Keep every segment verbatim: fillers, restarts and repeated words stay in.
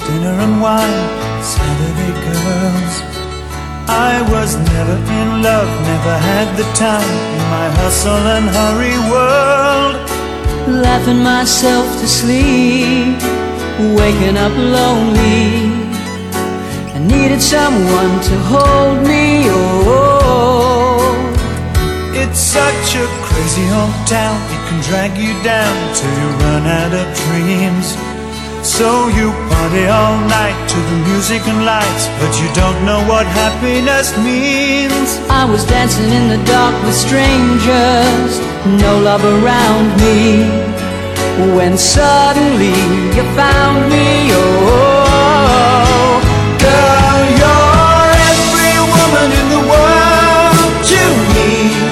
dinner and wine, Saturday girls. I was never in love, never had the time in my hustle and hurry world. Laughing myself to sleep, waking up lonely. I needed someone to hold me, oh. It's such a crazy hometown, it can drag you down till you run out of dreams. So you party all night to the music and lights, but you don't know what happiness means. I was dancing in the dark with strangers, no love around me, when suddenly you found me, oh. Girl, you're every woman in the world to me.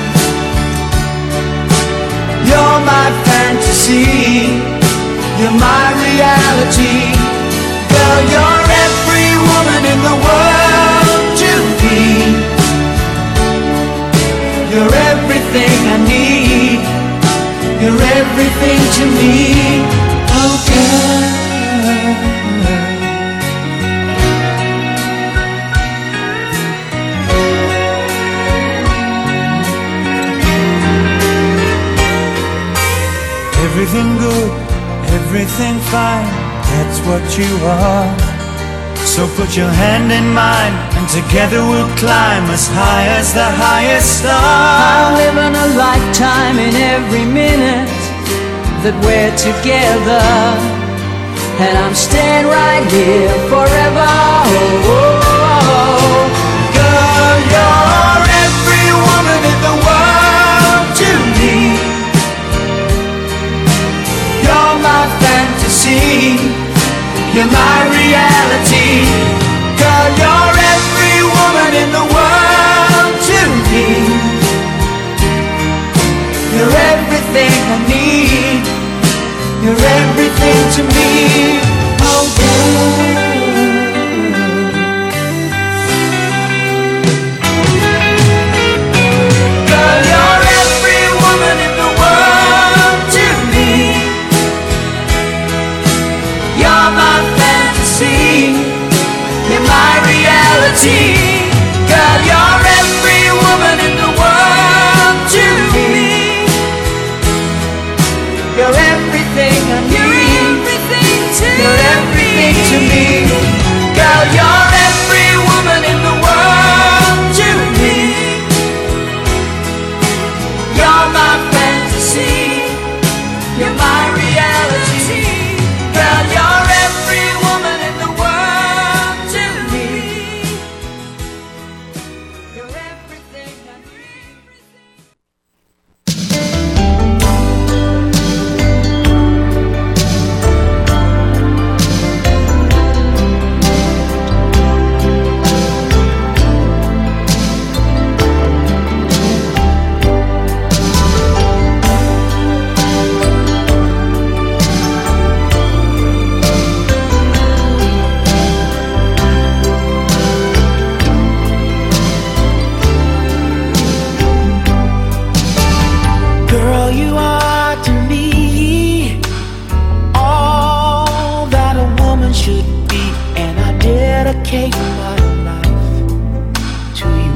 You're my fantasy, you're my reality. Girl, you're every woman in the world to me. You're everything I need, you're everything to me. Oh girl, everything good, everything fine, that's what you are. So put your hand in mine, and together we'll climb as high as the highest star. I'm living a lifetime in every minute that we're together, and I'm staying right here forever, oh, oh, oh. Girl, you're every woman in the world to me. You're my fantasy, you're my reality. Girl, you're every woman in the world to me. You're everything I need, you're everything to me. Oh girl, girl, you're every woman in the world to me. You're my fantasy, you're my reality. Girl, you're every woman in the world to me. You're everything I need, you're everything to me. Girl, you're every woman in the world to me. You're my fantasy, you're my reality. Girl, you're every woman in the world to me. You're everything I need. Girl, you are to me all that a woman should be, and I dedicate my life to you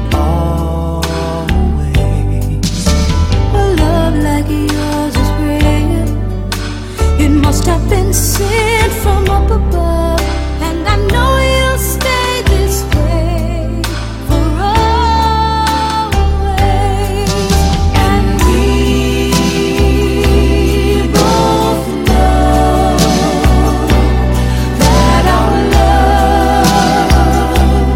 always. A love like yours is rare. It must have been sent from up above, and I know you'll stay this way for always. And we both know that our love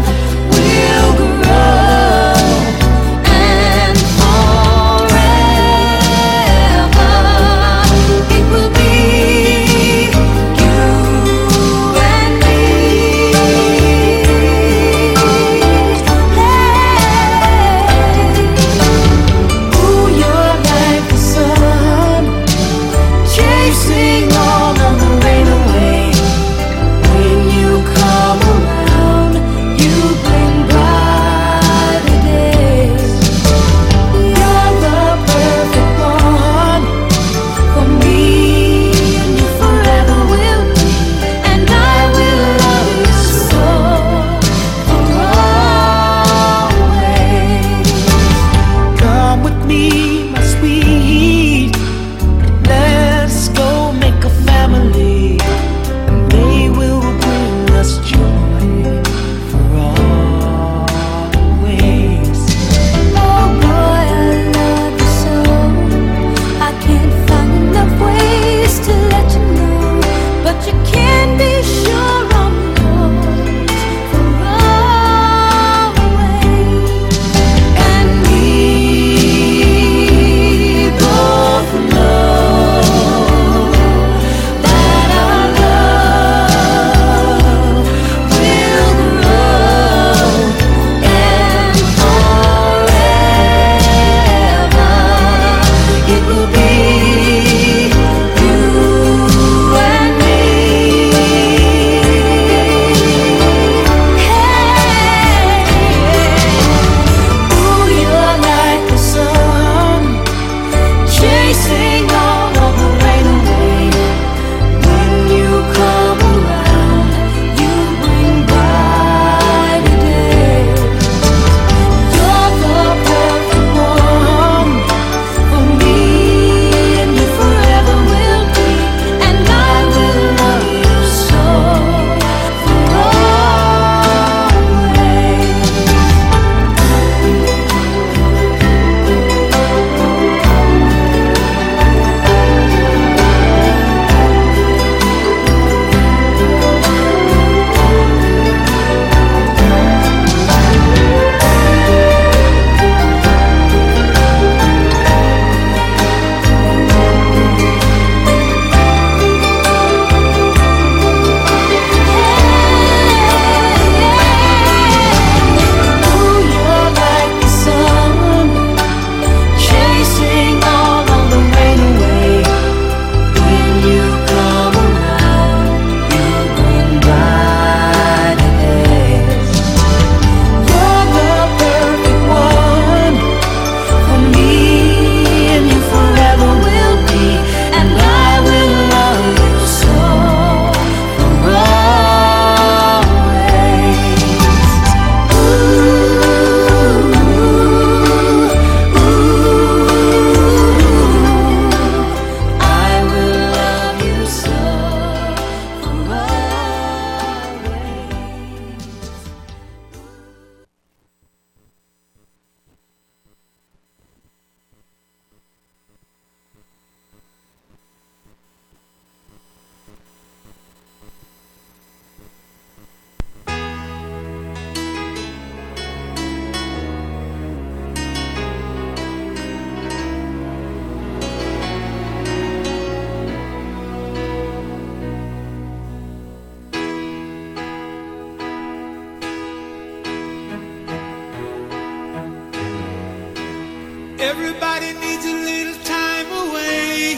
Everybody needs a little time away,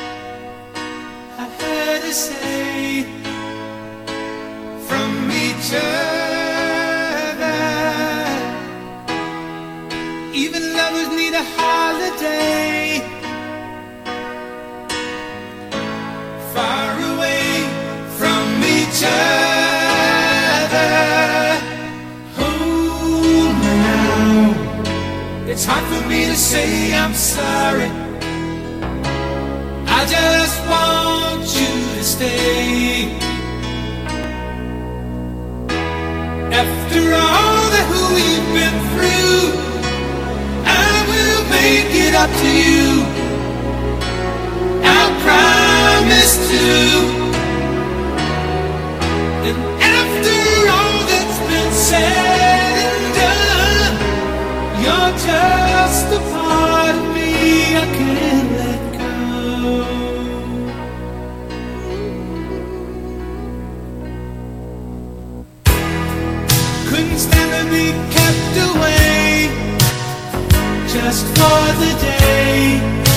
I heard her say, from each other. Even lovers need a holiday, far away from each other. Hold me now. It's hard for me to say I'm sorry. I just want you to stay. After all that we've been through, I will make it up to you. I promise to. And after all that's been said and done, you're just a part of me I can't let go. Couldn't stand to be kept away just for the day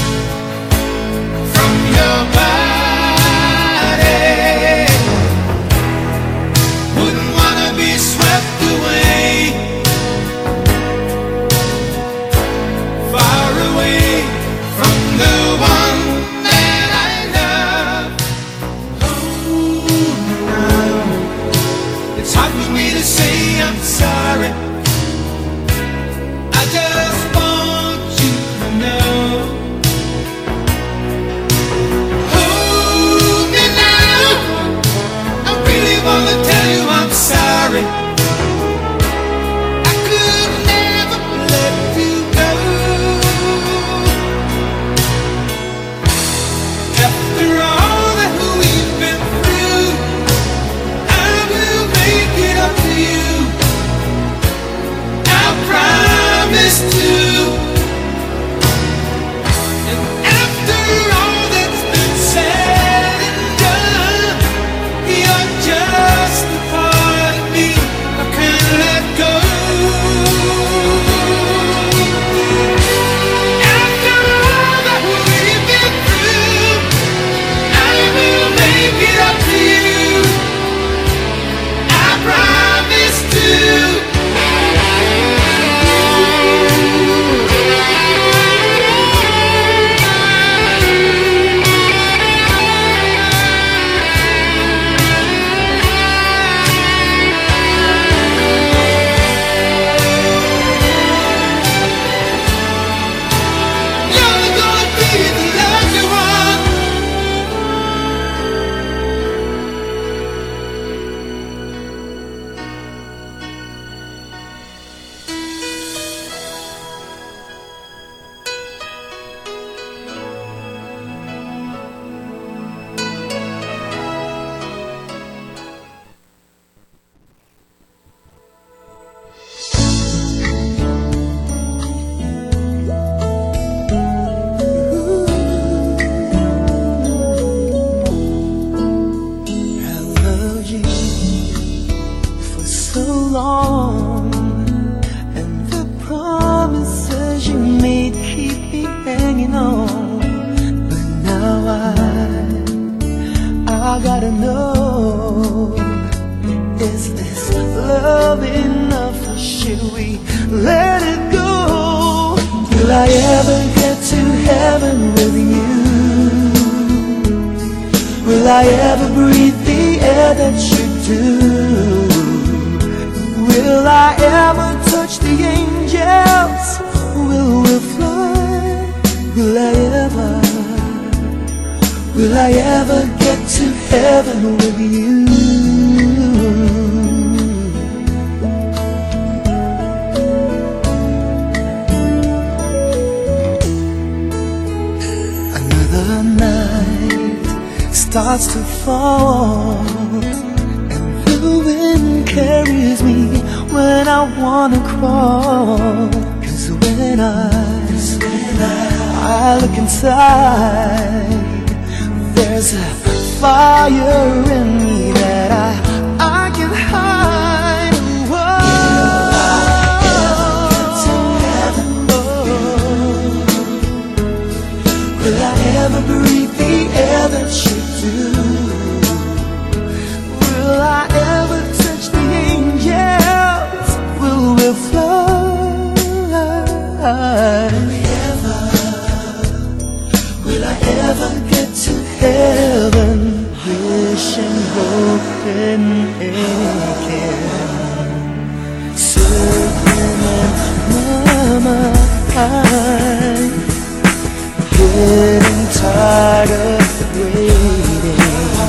from your body. Wouldn't wanna be swept away, far away from the one that I love. Oh, now it's hard for me to say I'm sorry. I just want you to know. Hold me now. I really wanna tell you I'm sorry. I could never let you go. After all that we've been through, I will make it up to you. I promise to. And after all that's been said and done, you're just a part of me I can't let go. After all that we've been through, I will make it up to you. I promise to. You're gonna be the lucky one. I loved you for so long, and the promises you made keep me hanging on. But now I, I gotta know, is this love enough, or should we let it go? Will I ever get to heaven with you? Will I ever breathe the air that you do? Will I ever touch the angels? Will we fly? Will I ever, will I ever get to heaven with you? Another night starts to fall, and the wind carries me when I wanna crawl. Cause when I, I look inside, there's a fire in me that I, I can hide. Whoa. been aching, circling in my mind, getting tired of waiting.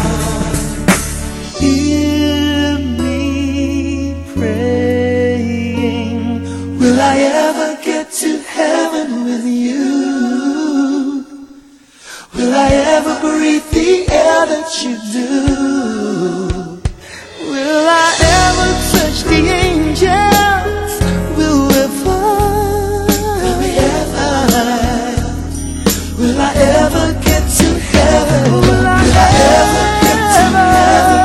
Hear me praying, will I ever get to heaven with you? Will I ever breathe the air that you do? Will I ever touch the angels? Will we fly? Will we ever? Will I ever get to heaven? Will I ever get to heaven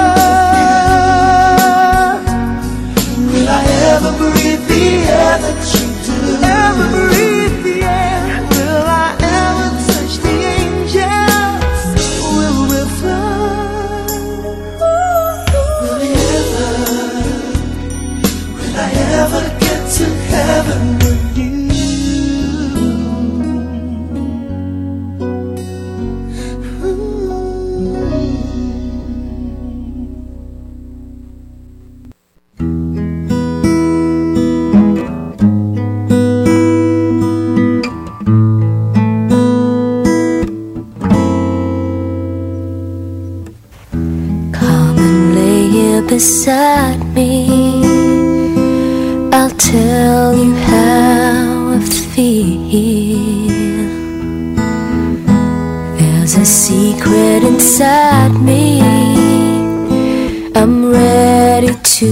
with you? Will I ever breathe the air that you do? Ever breathe the air? Will I ever touch the angels? Will we fly? Will we ever? Will I ever get to heaven with you? Beside me, I'll tell you how I feel. There's a secret inside me I'm ready to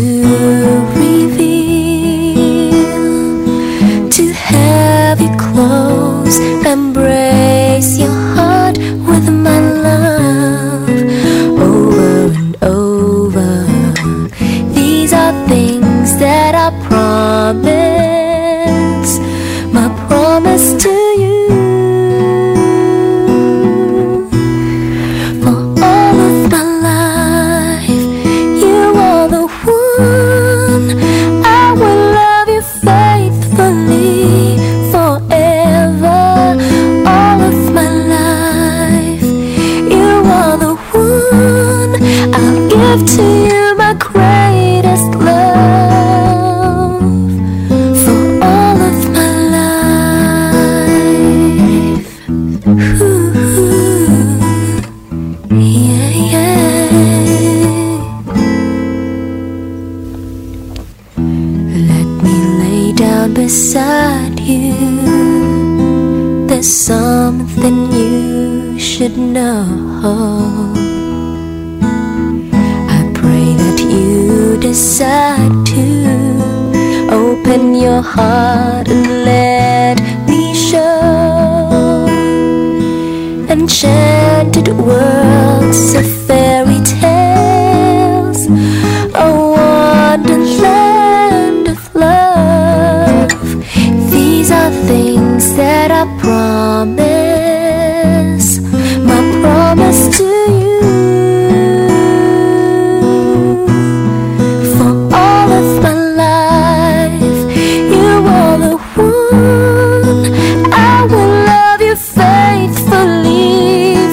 reveal. To have you close, embrace your heart with my love over and over. These are things that I promise, my promise to you. For all of my life, you are the one. I will love you faithfully forever. All of my life, you are the one. I'll give to you my greatest love for all of my life. Ooh, yeah, yeah. Let me lay down beside you. There's something you should know. Decide to open your heart and let me show enchanted worlds of fairy tales, a wonderland of love. These are things that I promise, my promise to you. Faithfully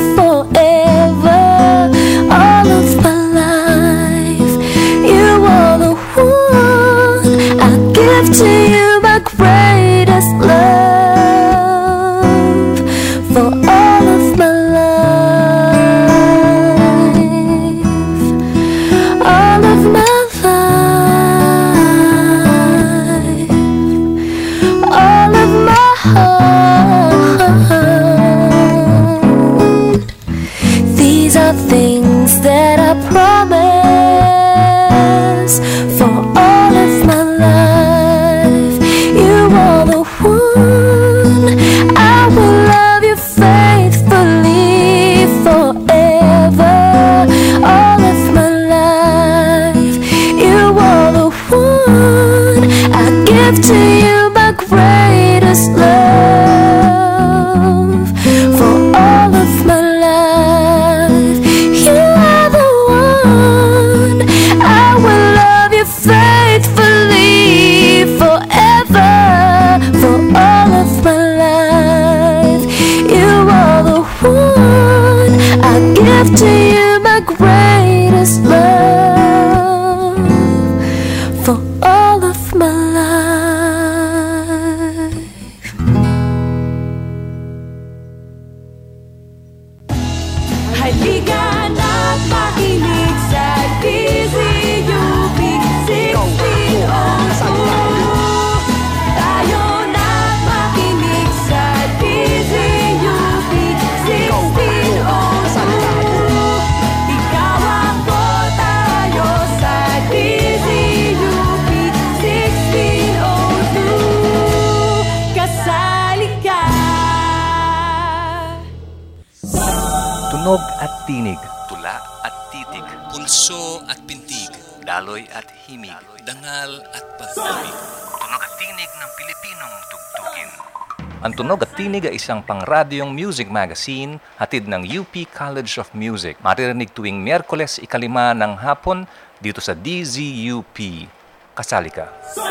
Tunog at tinig. Tula at titig. Pulso at pintig. Daloy at himig. Dangal at pag-ibig. Tunog at tinig ng Pilipinong tugtugin. Ang Tunog at Tinig ay isang pangradyong music magazine hatid ng U P College of Music. Maririnig tuwing Miyerkules ikalima ng hapon dito sa D Z U P. Kasali ka.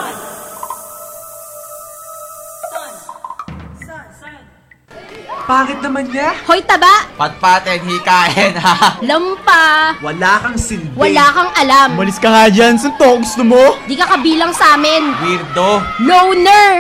Pangit naman niya. Hoy, taba! Patpaten, hikain, ha? Lampa! Wala kang silbi. Wala kang alam. Umalis ka nga dyan. Suntok, gusto mo? Di ka kabilang sa amin. Weirdo. Loner!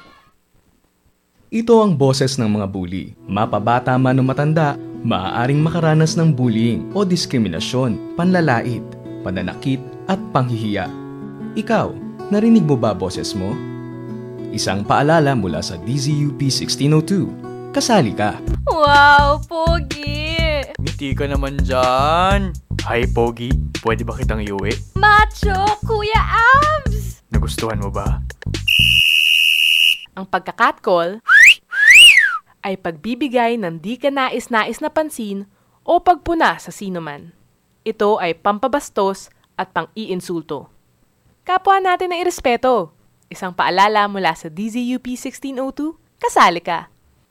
Ito ang boses ng mga bully. Mapabata man o matanda, maaaring makaranas ng bullying o diskriminasyon, panlalait, pananakit at panghihiya. Ikaw, narinig mo ba boses mo? Isang paalala mula sa D Z U P sixteen oh two. Kasali ka. Wow, Pogi! Ngiti ka naman dyan. Hi, Pogi. Pwede ba kitang iuwi? Macho, Kuya Abs! Nagustuhan mo ba? Ang pagkakatcall ay pagbibigay ng di ka nais-nais na pansin o pagpuna sa sinuman. Ito ay pampabastos at pang-iinsulto. Kapwa natin na irespeto. Isang paalala mula sa D Z U P sixteen oh two, kasali ka.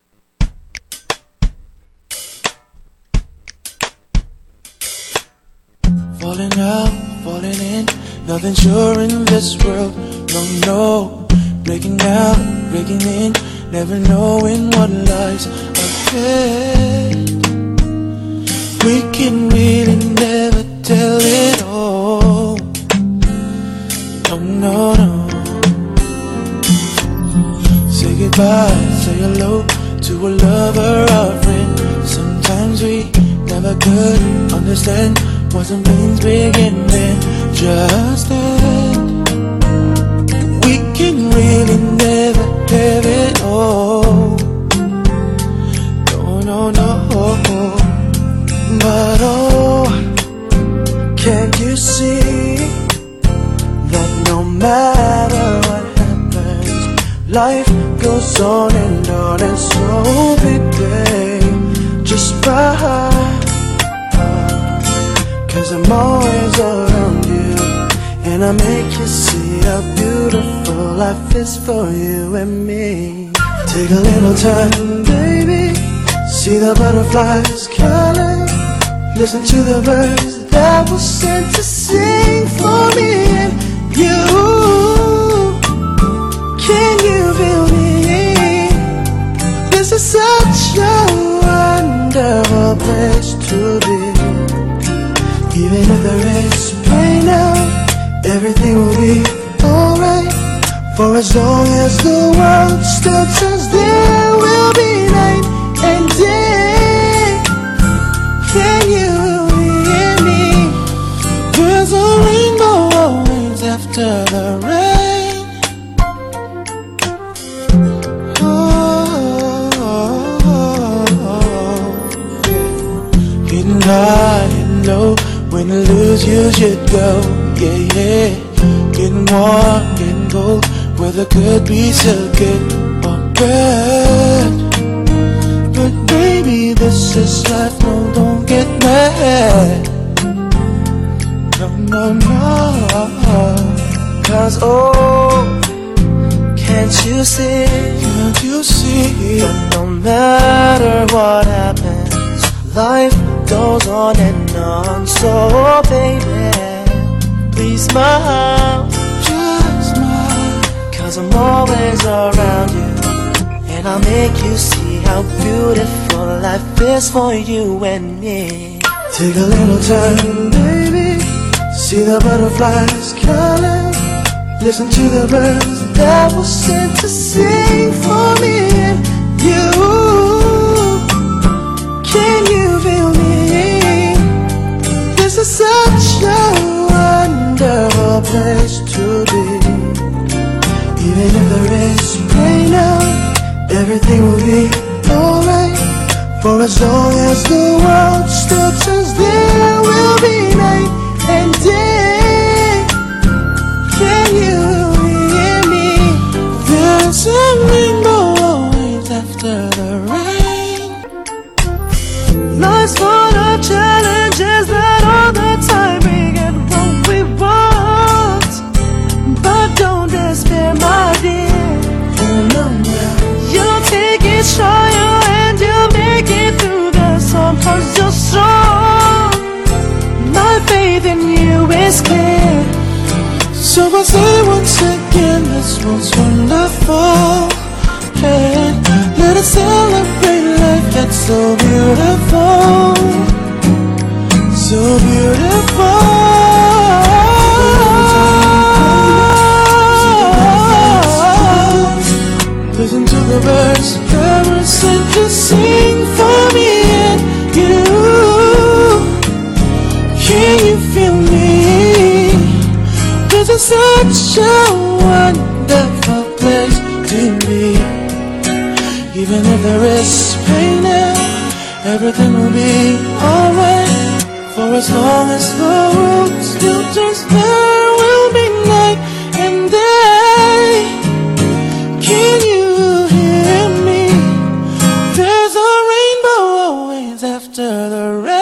Falling out, falling in, nothing sure in this world. No, no, breaking out, breaking in, never knowing what lies ahead. We can really never tell it all. No, no, no. Say goodbye, say hello to a lover or friend. Sometimes we never could understand what some things begin then, just then. We can really never have it all. No, no, no. But oh, can't you see that no matter what happens, life goes on and on, and so baby, just ride. Cause I'm always around you, and I make you see how beautiful life is for you and me. Take a little time, baby, see the butterflies calling, listen to the birds that were sent to sing for me and you. Can you feel me? This is such a wonderful place to be. Even if there is pain now, everything will be alright. For as long as the world still turns, there will be night and day. Can you hear me? There's a rainbow always after the rain. Oh, oh, oh, oh. Getting high and low. When to lose, you should go, yeah, yeah. Getting warm, getting cold, weather could be so good or bad. But baby, this is life, no, don't get mad. No, no, no. Cause oh, can't you see, can't you see that no matter what happens, life goes on and on. So baby, please smile, just smile. Cause I'm always around you, and I'll make you see how beautiful life is for you and me. Take a little time, baby, see the butterflies calling, listen to the birds that were sent to sing for me and you. Can you feel me? This is such a wonderful place to be. Even if there is rain now, everything will be alright. For as long as the world still turns, there will be night and day. Can you hear me? There's a rainbow always after the rain. Life's full of So I say once again, this was wonderful. Hey, let us celebrate life that's so beautiful, so beautiful. Listen to the birds, the birds sing to sing for me and you. Can you feel me? This is such a wonderful place to be. Even if there is pain there, everything will be alright. For as long as the world still turns, there will be night and day. Can you hear me? There's a rainbow always after the rain.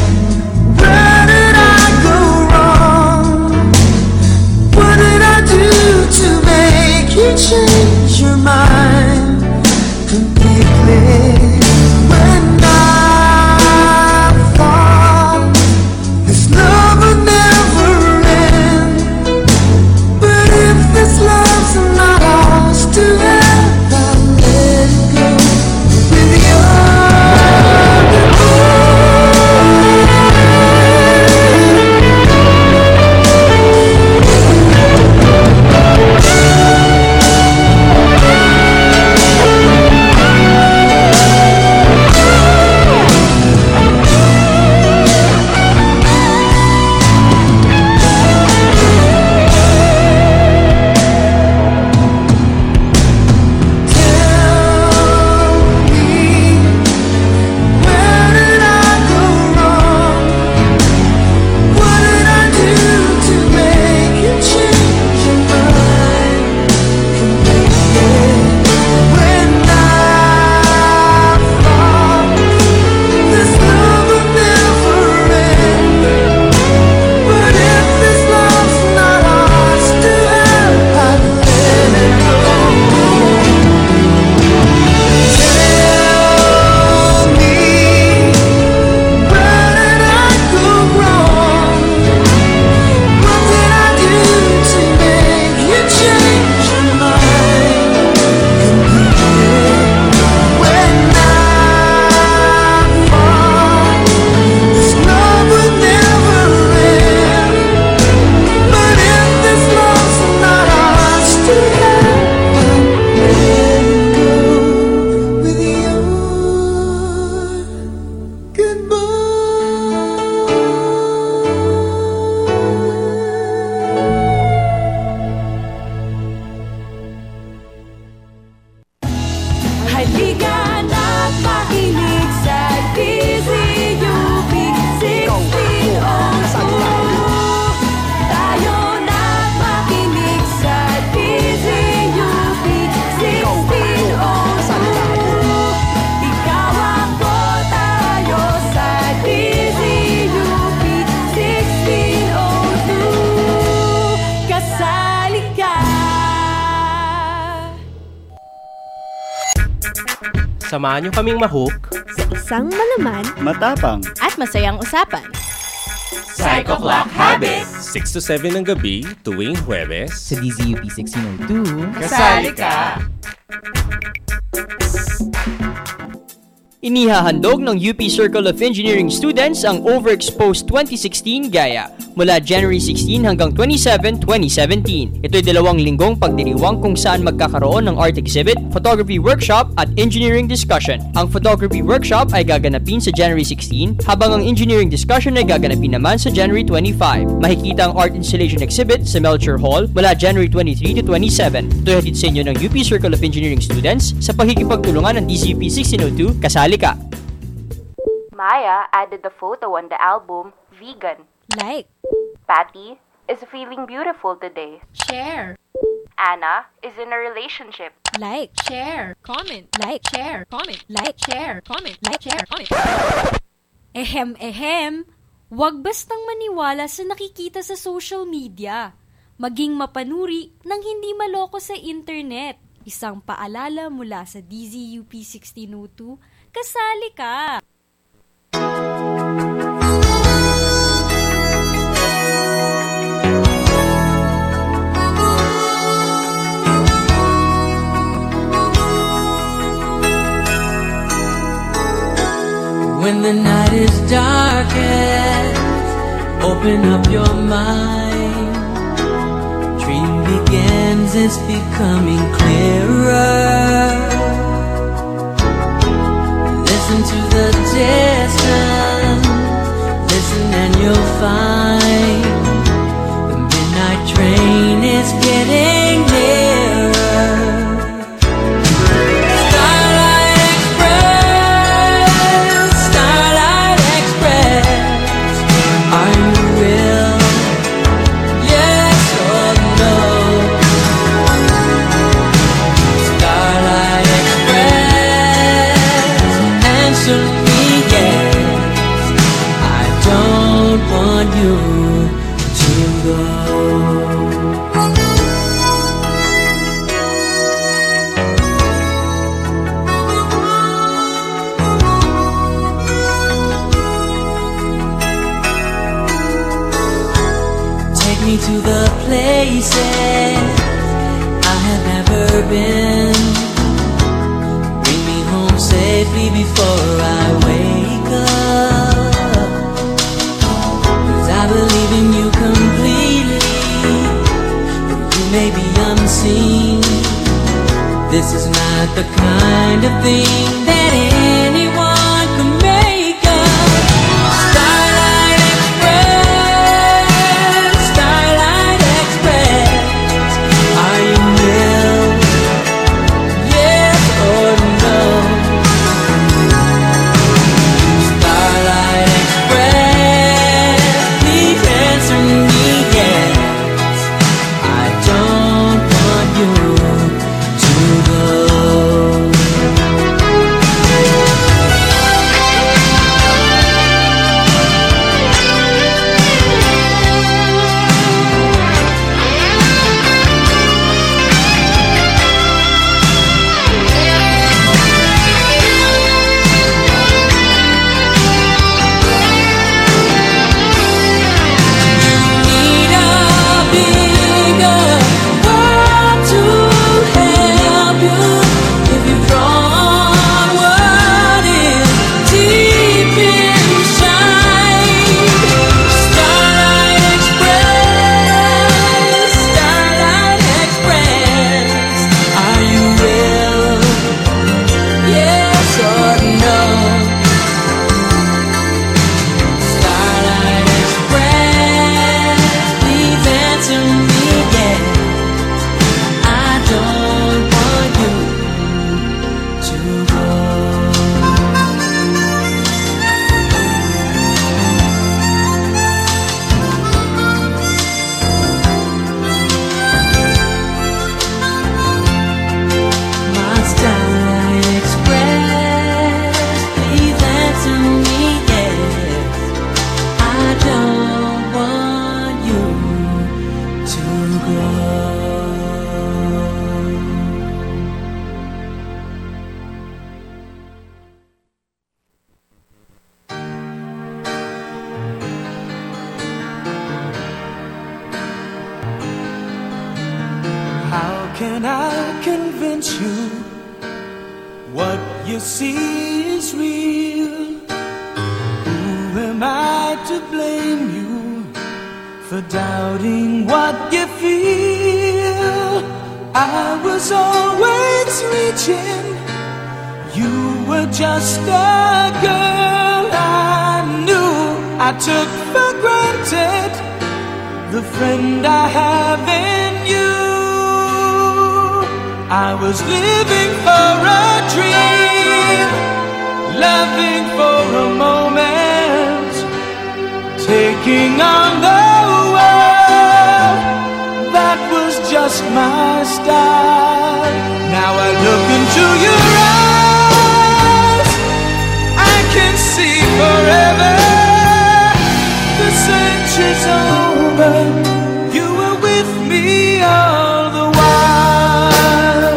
What did I do? Samahan niyo kaming mahook sa isang malaman, matapang, at masayang usapan. Psycho Clock Habit! six to seven ng gabi, tuwing Huwebes. Sa D Z U P sixteen oh two, kasali ka! Inihahandog ng U P Circle of Engineering students ang Overexposed twenty sixteen Gaya mula January sixteen hanggang twenty-seven, twenty seventeen. Ito'y dalawang linggong pagdiriwang kung saan magkakaroon ng art exhibit, photography workshop at engineering discussion. Ang photography workshop ay gaganapin sa January sixteen habang ang engineering discussion ay gaganapin naman sa January twenty-five. Makikita ang art installation exhibit sa Melcher Hall mula January twenty-three to twenty-seven. Ito'y hatid sa inyo ng U P Circle of Engineering students sa pakikipagtulungan ng D Z U P sixteen oh two Kasali Ka. Maya added the photo on the album Vegan. Like. Patty is feeling beautiful today. Share. Anna is in a relationship. Like. Share. Comment. Like. Share. Comment. Like. Share. Comment. Like. Share. Comment. Ehem, ehem. Huwag bastang maniwala sa nakikita sa social media. Maging mapanuri nang hindi maloko sa internet. Isang paalala mula sa D Z U P sixteen oh two, kasali ka! When the night is darkest, open up your mind. Dream begins, it's becoming clearer. Listen to the distance, listen and you'll find the midnight train is getting nearer. To the places I have never been. Bring me home safely before I wake up. 'Cause I believe in you completely. You may be unseen. This is not the kind of thing that anyone can make up. Starlight Express, Starlight Express, are you real? Yes or no? Starlight Express, please answer me yes. I don't want you to go. can I convince you what you see is real? Who am I to blame you for doubting what you feel? I was always reaching, you were just a girl I knew. I took for granted the friend I have in you. I was living for a dream, loving for a moment, taking on the world. That was just my style. Now I look into your eyes, I can see forever. The search is over, you were with me all the while.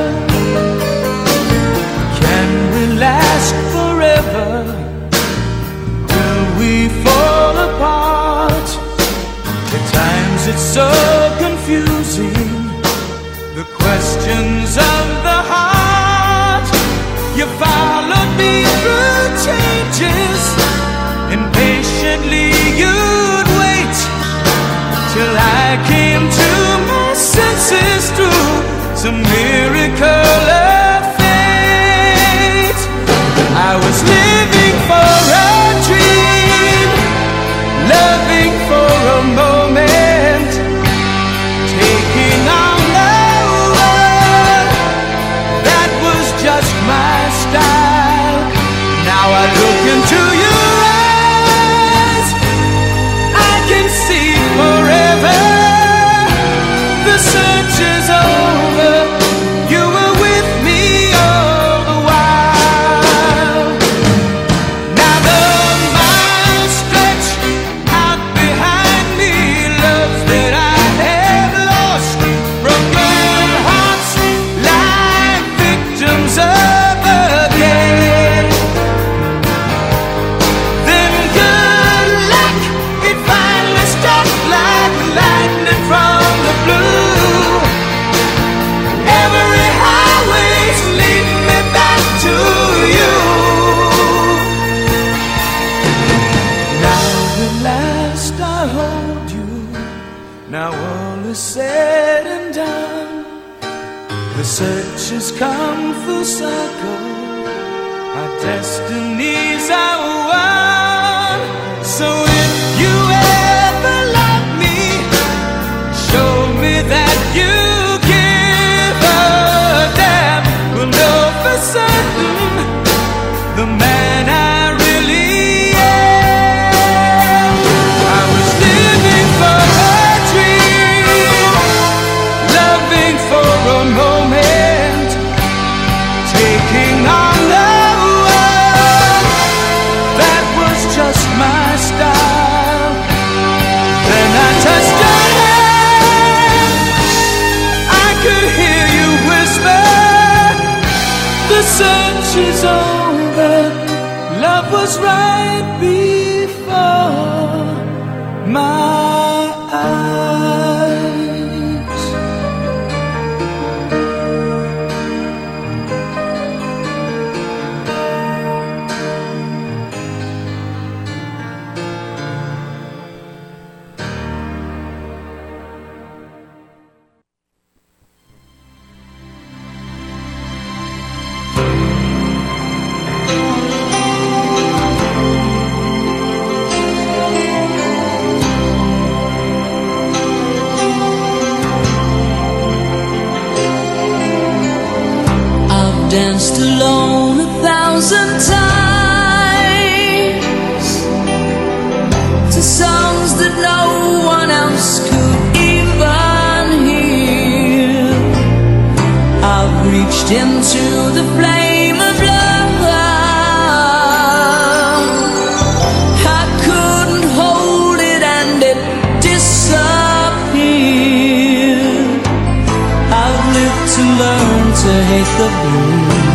Can we last forever? Will we fall apart? At times it's so confusing, the questions of the heart. You followed me through changes, impatiently you'd wait till I came to my senses through some miracle of fate. I was living for a dream, loving for a moment, taking on the world. That was just my style. Now I look into your eyes, I can see forever. The search is over, you were with me all the while. Now the miles stretch out behind me, loves that I have lost, broken hearts lie victims of again. Then good luck, it finally struck like lightning from the blue. Every highway's leading me back to you. Now at last I hold you, now all is said and done. The search has come full circle, our destinies are one. So if you ever love me, show me that you give a damn. We'll know for certain the man I really am. I was living for a dream, loving for a moment, taking on the world. That was just my style. Then I touched your hand, I could hear you whisper, the search is over, love was right before my eyes. I've danced alone a thousand times to songs that no one else could even hear. I've reached into the flame of love, I couldn't hold it and it disappeared. I've lived to learn to hate the blues.